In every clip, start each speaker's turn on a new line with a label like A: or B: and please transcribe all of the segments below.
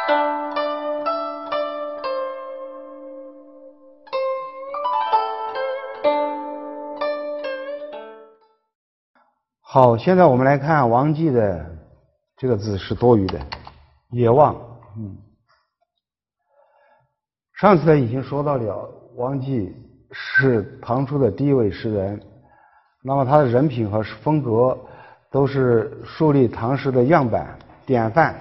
A: 好，现在我们来看王记的这个字是多余的，野望。上次已经说到了，王记是唐初的第一位诗人，那么他的人品和风格都是树立唐诗的样板典范。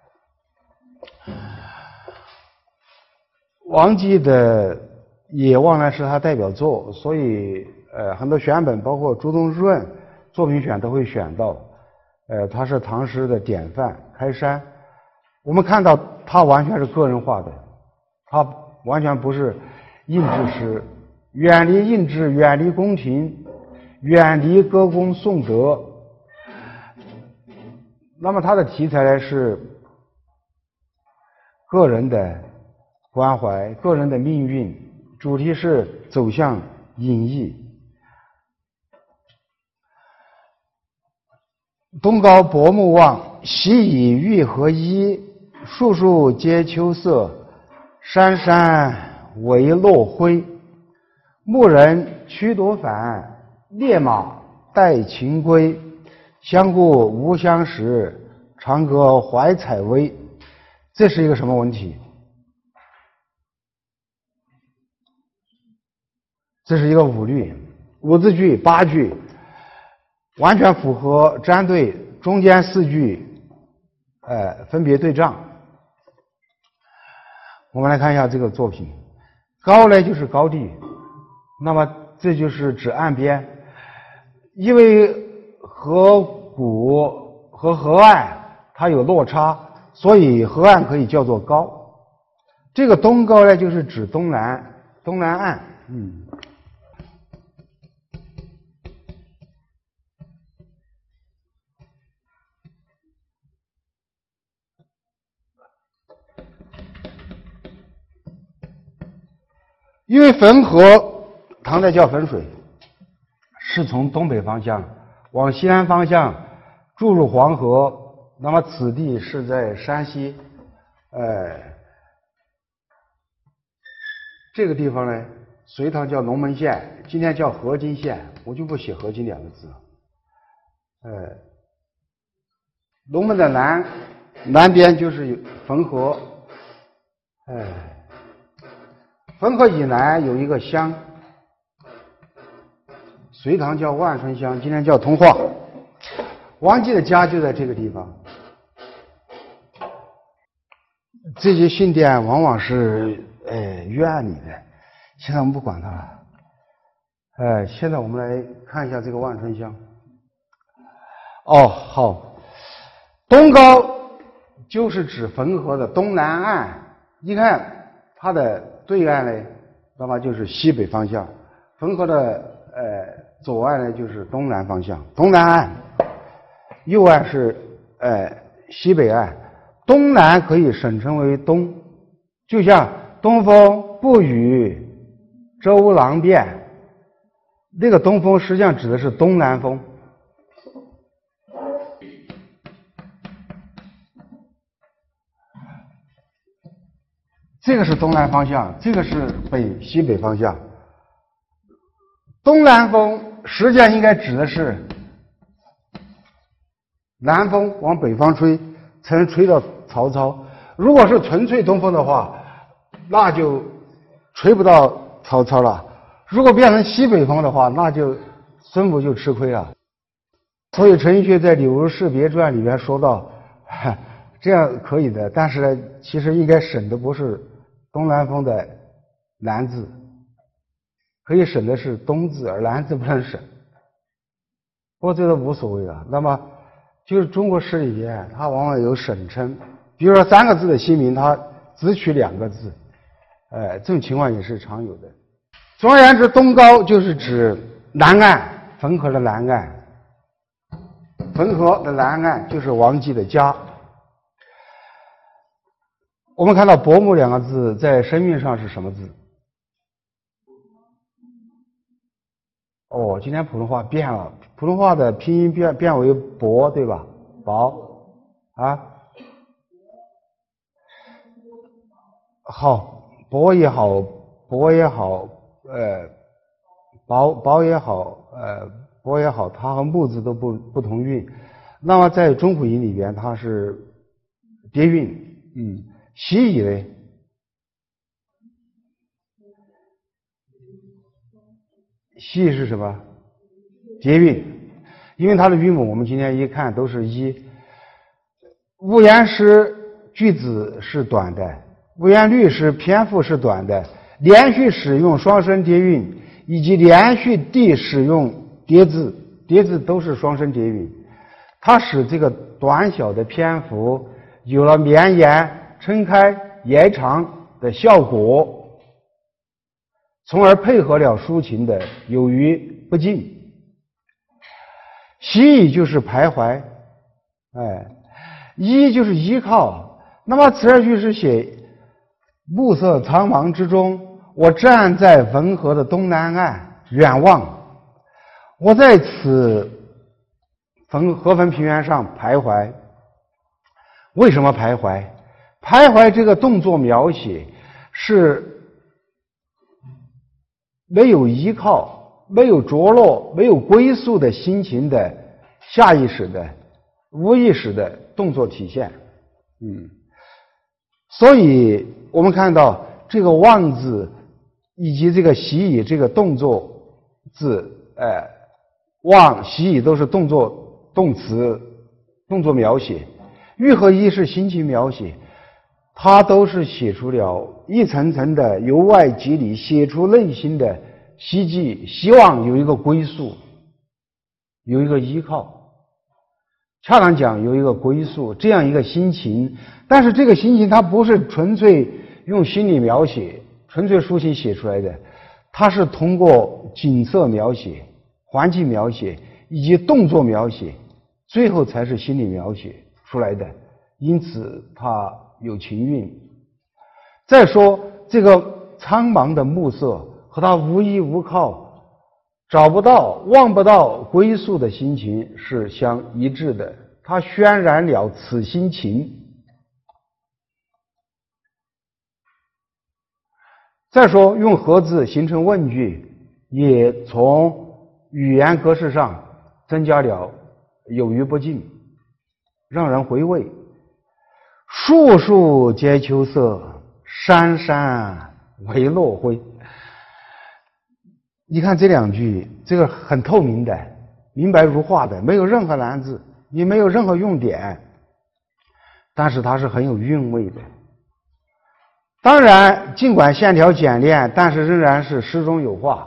A: 王记的《野望》呢是他代表作，所以很多选本包括朱东润作品选都会选到，他是唐诗的典范开山。我们看到他完全是个人化的，他完全不是印制诗，远离印制，远离宫廷，远离歌功颂德。那么他的题材呢是个人的关怀，个人的命运，主题是走向隐逸。东高薄暮望，夕以玉和衣，树树皆秋色，山山为落晖。牧人驱夺返，猎马带禽归。相顾无相识，长歌怀采薇。这是一个什么文体？这是一个五律，5字句8句，完全符合粘对，中间4句分别对仗。我们来看一下这个作品，高呢就是高地，那么这就是指岸边，因为河谷和河岸它有落差，所以河岸可以叫做高。这个东高呢就是指东南岸。因为汾河唐代叫汾水，是从东北方向往西南方向注入黄河，那么此地是在山西，这个地方呢，隋唐叫龙门县，今天叫河津县，我就不写河津2个字。龙门的南边就是汾河，汾河以南有一个乡，隋唐叫万春乡，今天叫通化。王记的家就在这个地方。这些信殿往往是院里的，现在我们不管它了。现在我们来看一下这个万春乡。好，东高就是指汾河的东南岸，你看它的对岸呢，那么就是西北方向，汾河的左岸呢就是东南方向，东南岸，右岸是西北岸，东南可以省称为东，就像东风不与周郎便，那个东风实际上指的是东南风。这个是东南方向，这个是西北方向。东南风实际上应该指的是南风往北方吹，才能吹到曹操。如果是纯粹东风的话，那就吹不到曹操了。如果变成西北风的话，那就孙武就吃亏了。所以陈寅恪在《柳如是别传》里面说到，这样可以的，但是呢，其实应该省的不是东南风的南字，可以省的是东字，而南字不能省。不过这都无所谓啊。那么就是中国诗里面，它往往有省称，比如说3个字的新名，它只取2个字，这种情况也是常有的。总而言之，东高就是指南岸，汾河的南岸，汾河的南岸就是王记的家。我们看到薄暮2个字在声韵上是什么字？今天普通话变了，普通话的拼音变为薄，对吧？薄啊。 好，薄也好，薄也好，薄也好，薄也好，它和木字都不同韵。那么在中辅音里边，它是叠韵。习以呢？习是什么？叠韵，因为它的韵母我们今天一看都是一。五言诗句子是短的，五言律诗篇幅是短的，连续使用双声叠韵，以及连续地使用叠字，叠字都是双声叠韵，它使这个短小的篇幅有了绵延、撑开、延长的效果，从而配合了抒情的有余不尽。习以就是徘徊，依就是依靠。那么此二句是写暮色苍茫之中，我站在汾河的东南岸远望，我在此河汾平原上徘徊。为什么徘徊？徘徊这个动作描写是没有依靠、没有着落、没有归宿的心情的下意识的、无意识的动作体现。所以我们看到这个望字以及这个习以这个动作字，望、习以都是动词、动作描写。欲和依是心情描写，它都是写出了一层层的由外及里，写出内心的希冀，希望有一个归宿，有一个依靠。恰当讲有一个归宿，这样一个心情。但是这个心情它不是纯粹用心理描写、纯粹抒情写出来的，它是通过景色描写、环境描写以及动作描写，最后才是心理描写出来的，因此它有情韵。再说这个苍茫的暮色和他无依无靠、找不到、望不到归宿的心情是相一致的，它渲染了此心情。再说用和字形成问句，也从语言格式上增加了有余不尽，让人回味。树树皆秋色，山山为落灰。你看这两句，这个很透明的，明白如画的，没有任何难字，也没有任何用典，但是它是很有韵味的。当然尽管线条简练，但是仍然是诗中有画。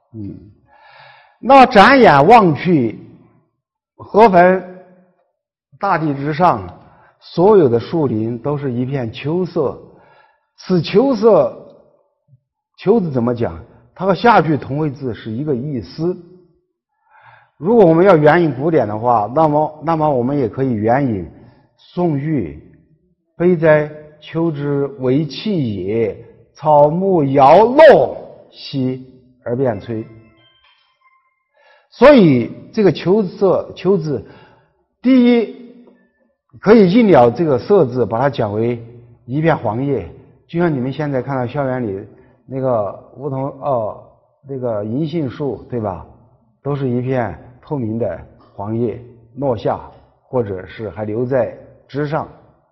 A: 那展眼望去，河汾大地之上，所有的树林都是一片秋色。此秋色，秋字怎么讲？它和下句同位字是一个意思。如果我们要援引古典的话，那么我们也可以援引宋玉悲哉秋之为气也，草木摇落兮而变摧。所以这个秋字，第一可以印了这个色字，把它讲为一片黄叶，就像你们现在看到校园里那个那个银杏树，对吧？都是一片透明的黄叶落下，或者是还留在枝上。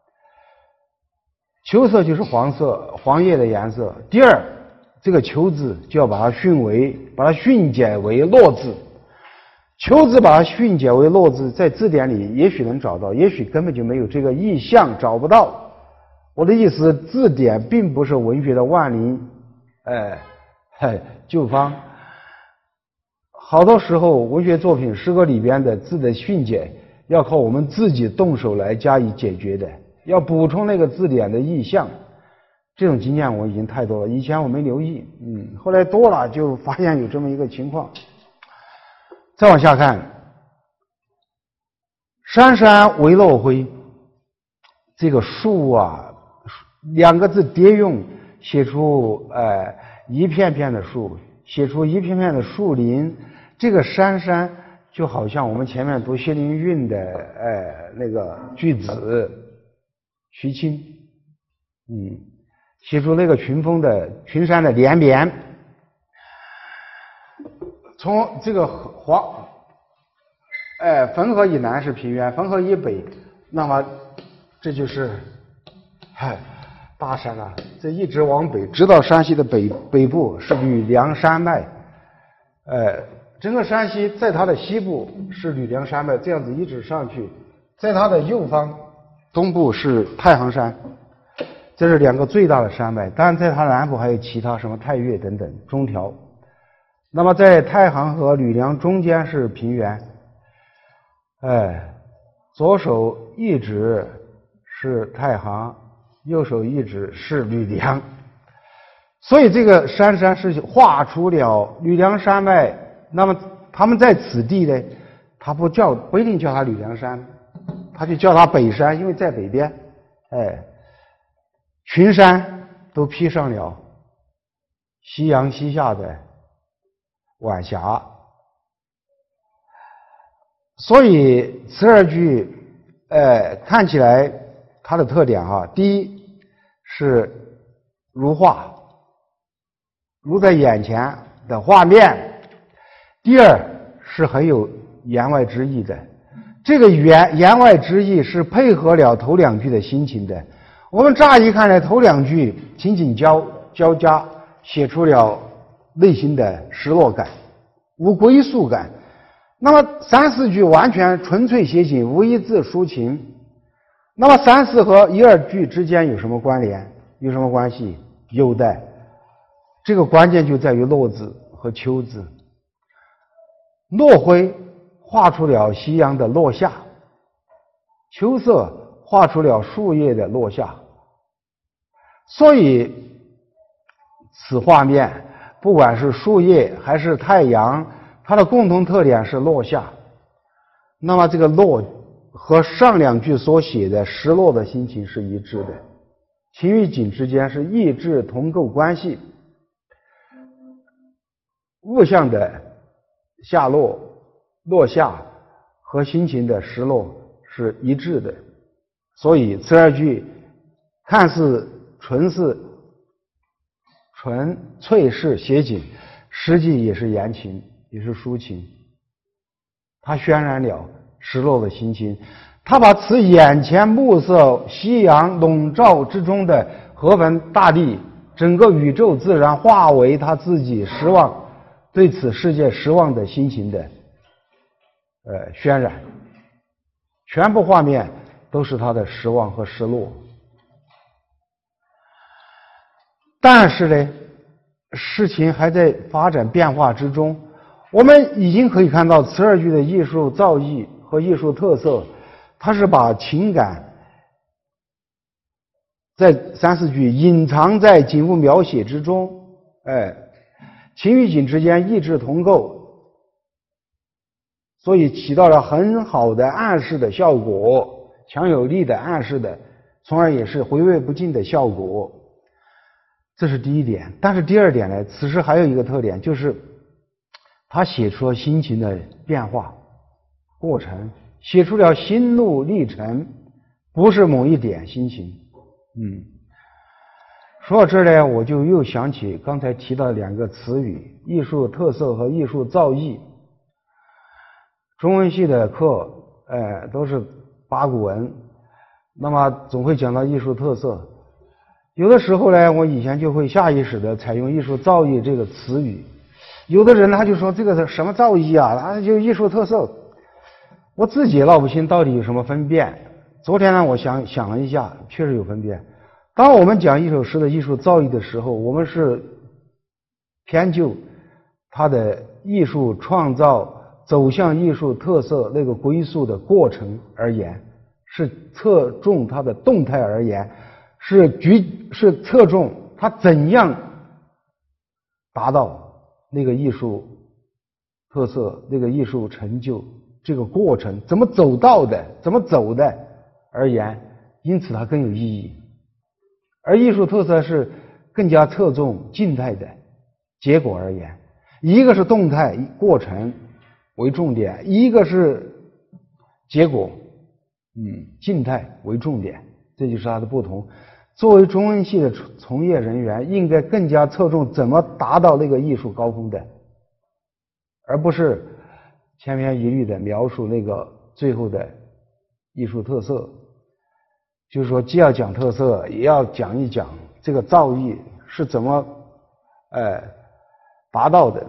A: 秋色就是黄叶的颜色。第二，这个秋字就要把它训解为落字。秋字把它训解为落字，在字典里也许能找到，也许根本就没有这个意象，找不到。我的意思，字典并不是文学的万灵旧方。好多时候文学作品诗歌里边的字的训解要靠我们自己动手来加以解决的，要补充那个字典的意象。这种经验我已经太多了，以前我没留意，后来多了就发现有这么一个情况。再往下看，山山为落灰，这个树啊，两个字叠用，写出一片片的树，写出一片片的树林。这个山山就好像我们前面读谢灵运的那个句子，徐清， 写出那个群山的连绵。从这个汾河以南是平原，汾河以北，那么这就是大山啊，这一直往北，直到山西的北部是吕梁山脉，整个山西在它的西部是吕梁山脉，这样子一直上去，在它的右方东部是太行山，这是2个最大的山脉，当然在它南部还有其他什么太岳等等中条。那么在太行和吕梁中间是平原，左手一指是太行，右手一指是吕梁，所以这个山是画出了吕梁山脉。那么他们在此地呢，他不一定叫它吕梁山，他就叫它北山，因为在北边，群山都披上了夕阳西下的晚霞。所以此二句看起来它的特点第一是如画，如在眼前的画面；第二是很有言外之意的。这个言外之意是配合了头2句的心情的。我们乍一看来，头2句情景交加，写出了内心的失落感、无归宿感。那么3、4句完全纯粹写景，无一字抒情。那么3、4和1、2句之间有什么关联？有什么关系？有的。这个关键就在于落字和秋字。落晖画出了夕阳的落下，秋色画出了树叶的落下。所以此画面不管是树叶还是太阳，它的共同特点是落下。那么这个落和上2句所写的失落的心情是一致的，情与景之间是异质同构关系，物象的下落、落下和心情的失落是一致的。所以此2句看似纯粹是写景，实际也是言情，也是抒情。它渲染了失落的心情，他把此眼前暮色夕阳笼罩之中的河汾大地，整个宇宙自然化为他自己失望，对此世界失望的心情的渲染，全部画面都是他的失望和失落。但是呢，事情还在发展变化之中。我们已经可以看到此2句的艺术造诣和艺术特色，它是把情感在3、4句隐藏在景物描写之中，情与景之间异质同构，所以起到了很好的暗示的效果，强有力的暗示的，从而也是回味不尽的效果。这是第一点。但是第2点呢，此诗还有一个特点，就是他写出了心情的变化过程，写出了心路历程，不是某一点心情。说到这儿呢，我就又想起刚才提到2个词语：艺术特色和艺术造诣。中文系的课，都是八股文，那么总会讲到艺术特色。有的时候呢，我以前就会下意识的采用艺术造诣这个词语。有的人他就说这个是什么造诣啊，他就艺术特色。我自己也闹不清到底有什么分辨。昨天呢，我想了一下，确实有分辨。当我们讲一首诗的艺术造诣的时候，我们是偏就它的艺术创造走向艺术特色那个归宿的过程而言，是侧重它的动态而言，是侧重它怎样达到那个艺术特色、那个艺术成就这个过程怎么走到的、怎么走的而言，因此它更有意义。而艺术特色是更加侧重静态的结果而言，一个是动态过程为重点，一个是结果静态为重点，这就是它的不同。 作为中文系的从业人员，应该更加侧重怎么达到那个艺术高峰的，而不是千篇一律的描述那个最后的艺术特色。就是说，既要讲特色，也要讲一讲这个造诣是怎么达到的。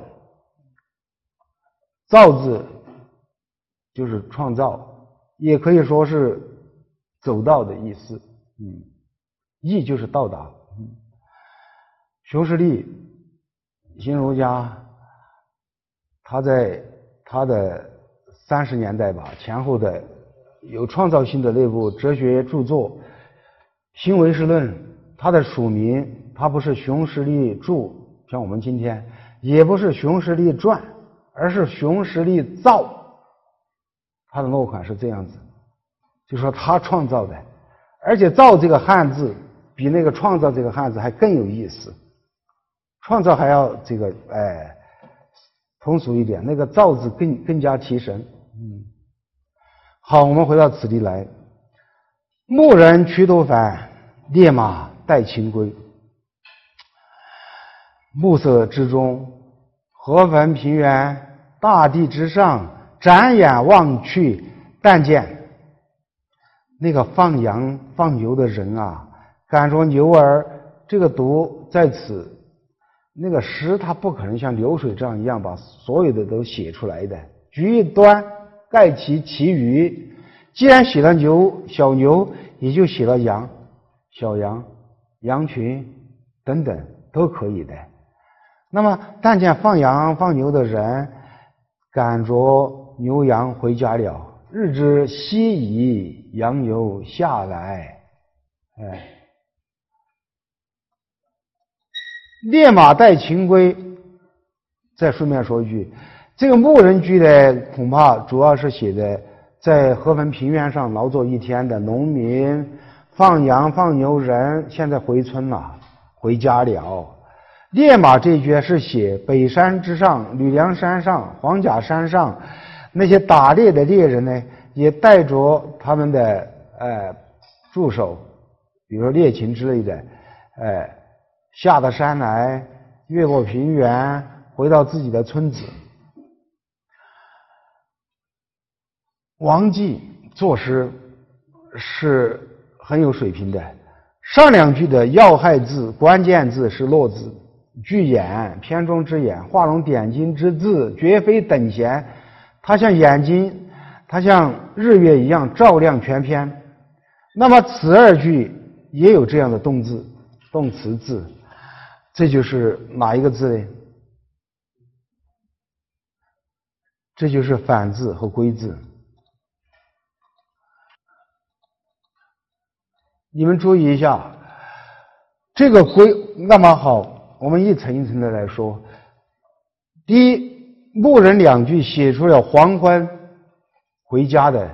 A: 造字就是创造，也可以说是走到的意思。艺就是到达。熊十力新儒家，他在他的30年代吧前后的有创造性的那部哲学著作《新唯识论》，他的署名他不是熊十力著，像我们今天，也不是熊十力传，而是熊十力造。他的落款是这样子，就说他创造的，而且造这个汉字比那个创造这个汉字还更有意思。创造还要这个通俗一点，那个造字更加提神。好，我们回到此地来。牧人驱头返，烈马带秦归。暮色之中，河汾平原，大地之上，展眼望去，但见那个放羊放牛的人啊，赶着牛儿，这个读在此。那个诗它不可能像流水账一样把所有的都写出来的，举一端盖其余。既然写了牛小牛，也就写了羊小羊羊群等等都可以的。那么但见放羊放牛的人赶着牛羊回家了，日之夕矣，羊牛下来。烈马带秦归。再顺便说一句，这个牧人居呢，恐怕主要是写的在河汾平原上劳作一天的农民，放羊放牛人现在回村了，回家了。烈马这一句是写北山之上，吕梁山上，黄甲山上那些打猎的猎人呢，也带着他们的助手，比如说猎禽之类的，下到山来，越过平原，回到自己的村子。王继作诗是很有水平的，上两句的要害字、关键字是落字，句眼、篇中之眼、画龙点睛之字，绝非等闲。它像眼睛，它像日月一样照亮全篇。那么此二句也有这样的动词字，这就是哪一个字呢？这就是反字和归字。你们注意一下，这个归，那么好，我们一层一层的来说。第一，牧人两句写出了黄昏回家的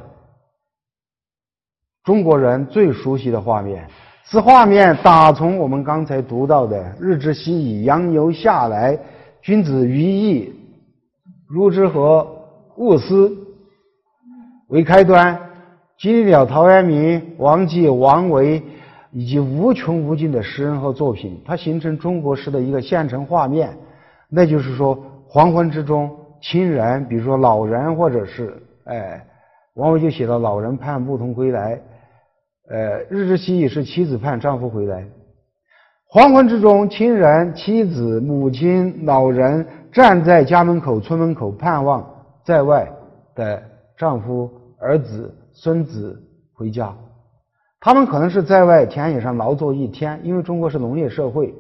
A: 中国人最熟悉的画面。此画面打从我们刚才读到的日之夕矣，羊牛下来，君子于义，如之何勿思为开端，经历了陶渊明、王继、王维以及无穷无尽的诗人和作品，它形成中国诗的一个现成画面。那就是说，黄昏之中，亲人，比如说老人，或者是王维就写到老人盼牧童归来，日之夕矣是妻子盼丈夫回来。黄昏之中，亲人、妻子、母亲、老人站在家门口、村门口，盼望在外的丈夫、儿子、孙子回家。他们可能是在外田野上劳作一天，因为中国是农业社会。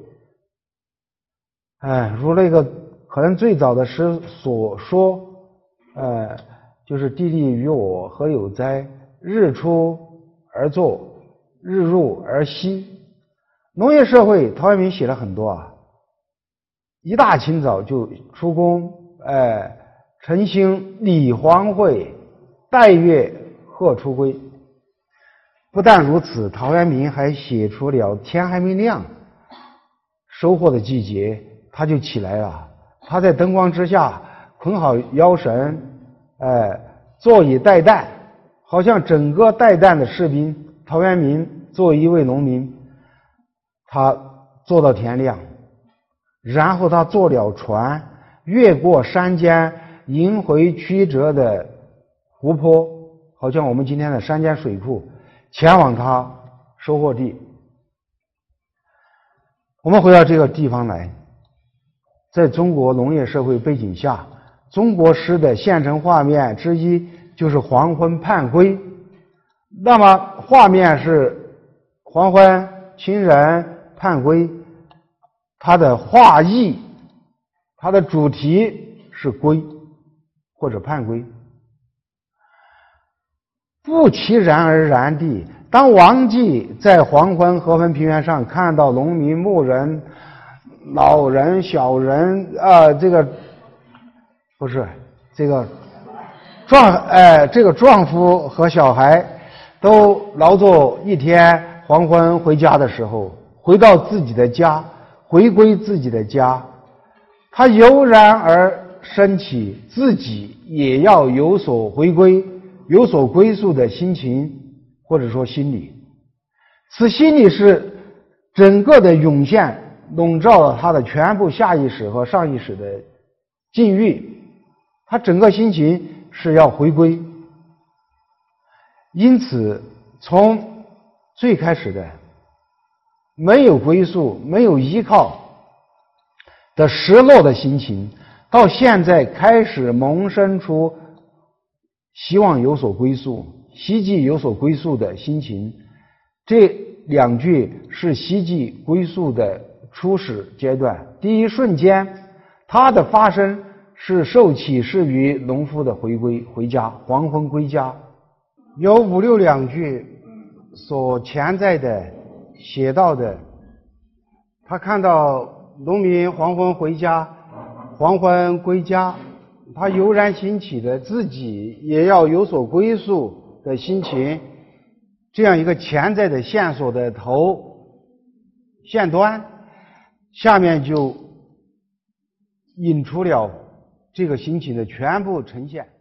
A: 如那个可能最早的诗所说，就是地利与我何有哉，日出而作，日入而息。农业社会，陶渊明写了很多啊，一大清早就出工，晨兴理荒秽，待月荷出归。不但如此，陶渊明还写出了天还没亮，收获的季节，他就起来了。他在灯光之下捆好腰绳，坐以待旦，好像整个待旦的士兵。陶渊明作为一位农民， 他做到天亮，然后他坐了船，越过山间迎回曲折的湖泊，好像我们今天的山间水库，前往他收获地。我们回到这个地方来，在中国农业社会背景下，中国诗的现成画面之一就是黄昏盼归。那么画面是黄昏，亲人盼归，它的画意，它的主题是归或者盼归。不其然而然地，当王继在黄昏河汾平原上看到农民、牧人、老人、小人壮夫和小孩都劳作一天，黄昏回家的时候，回到自己的家，回归自己的家，他油然而升起自己也要有所回归、有所归宿的心情，或者说心理。此心理是整个的涌现，笼罩了他的全部下意识和上意识的境遇，他整个心情是要回归。因此从最开始的没有归宿、没有依靠的失落的心情，到现在开始萌生出希望有所归宿、希冀有所归宿的心情。这两句是希冀归宿的初始阶段。第一瞬间，它的发生是受启示于农夫的回家，黄昏归家。有5、6两句所潜在的写到的，他看到农民黄昏回家，黄昏归家，他油然兴起的自己也要有所归宿的心情，这样一个潜在的线索的线端，下面就引出了这个心情的全部呈现。